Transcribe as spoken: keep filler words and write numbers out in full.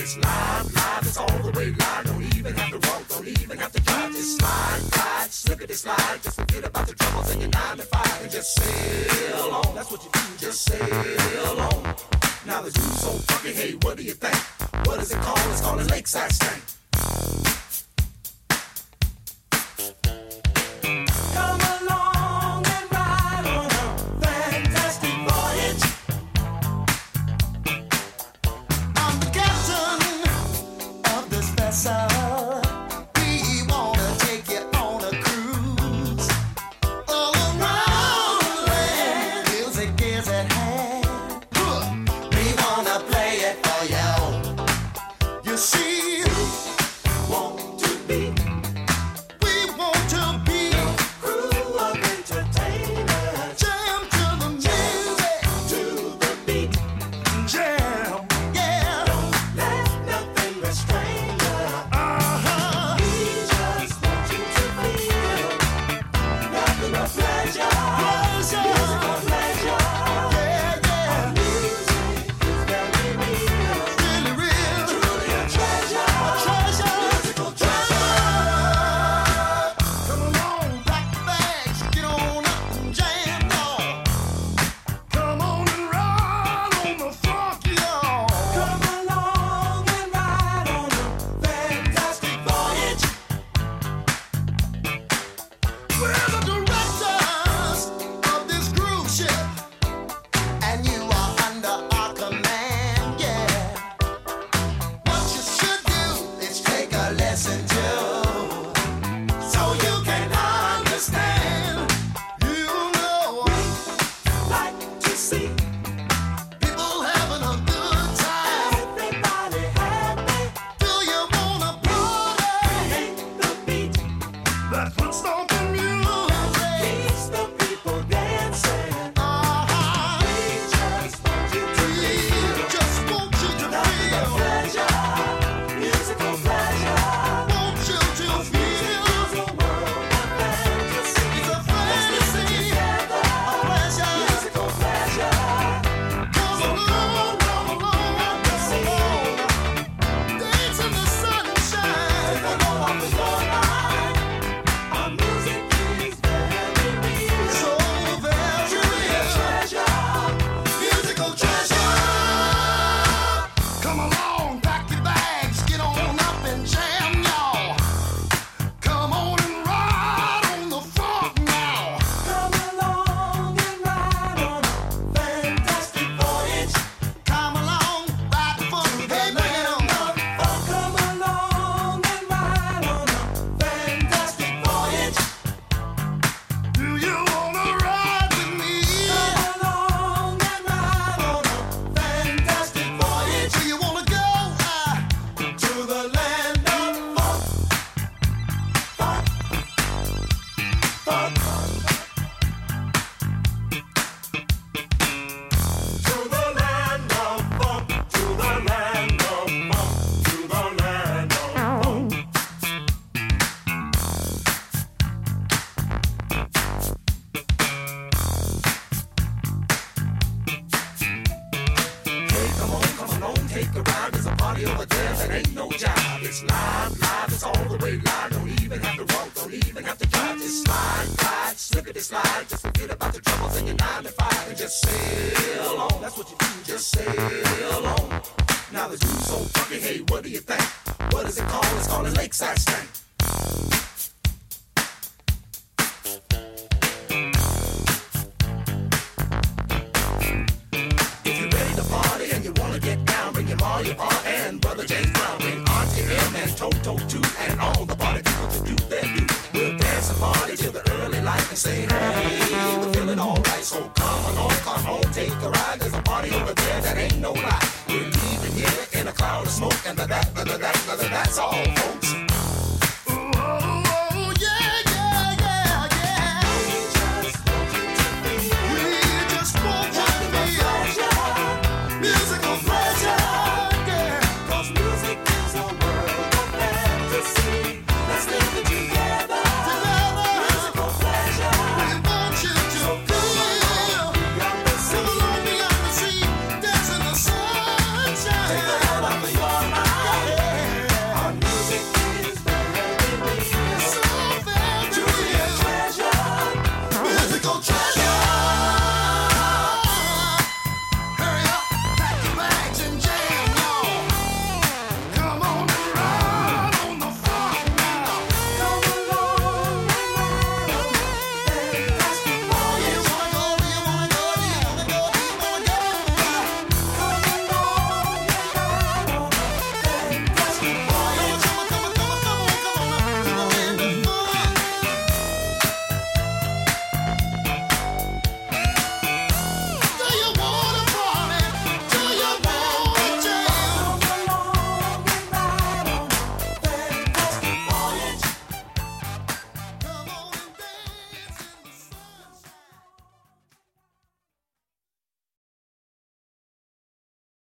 It's live, live, it's all the way live. Don't even have to walk, don't even have to drive. Just slide, glide, slippity slide. Just forget about the troubles in your nine to five and just sail on. That's what you do, just sail on. Now the dude's so funky, hey, what do you think? What is it called? It's called a lakeside stank. Come along and ride on a fantastic voyage. I'm the captain of this vessel. We wanna take you on a cruise all around the land. Music is at hand. We wanna play it for you. You see, we want to be, we want to be a crew of entertainers. Jam to the music, to the beat. Jam, yeah. Don't let nothing restrain you. Uh-huh. We just want you to feel nothing but pleasure. Pleasure. Musical pleasure. Yeah, yeah. Our music is very real. Really real. Truly a treasure. A treasure. Musical treasure. Come along, pack the bags, get on up and jam, y'all. Come on and ride on the funk, y'all. Come along and ride on a fantastic voyage. We're the directors of this cruise ship, and you are under our command, yeah. What you should do is take a lesson too, so you can understand. You know, we like to see people having a good time. Everybody happy. Do you wanna party? Hate the beat. That's what stomping music keeps the people dancing. Uh-huh. We just want you to feel. Just want you to feel. Pleasure, musical pleasure. Want you to feel. It's a world of fantasy. It's a fantasy. Together, a pleasure, musical pleasure. Come along, come along, come along. Dance in the sunshine. Take a load off the shoreline. Our music is very real. So very real. Treasure, musical treasure. Come along, pack your bags, get on up and jam, y'all. Come on and ride on the funk now. Come along and ride on a fantastic voyage. Come along, ride the funk, hey, bring it on. Come along and ride on a fantastic voyage. Do you wanna ride with me? Come along and ride on a fantastic voyage. Do you wanna go uh, to the land of funk? Funk, funk. To the land of funk, to the land of funk, to the land of funk. Hey, come on, come along, take a ride. There's a party over there that ain't no job. It's live, live, it's all the way live. Don't even have to walk, don't even have to drive. Just slide, glide, slippity slide. Just forget about the troubles in your nine to five and just sail on. That's what you do, just sail on. Now the dude's so funky, hey, what do you think? What is it called? It's called a lakeside stank. If you're ready to party and you wanna get down, bring your ma, your pa, and brother James Brown. Bring Auntie M and Toto too, and all the party people to do their do. We'll dance and party till the early light and say, hey, we're feeling alright. So come along, come on, take a ride. There's a party over there that ain't no lie. We're leaving here in a cloud of smoke, and the that, the that, the that, that's all, folks.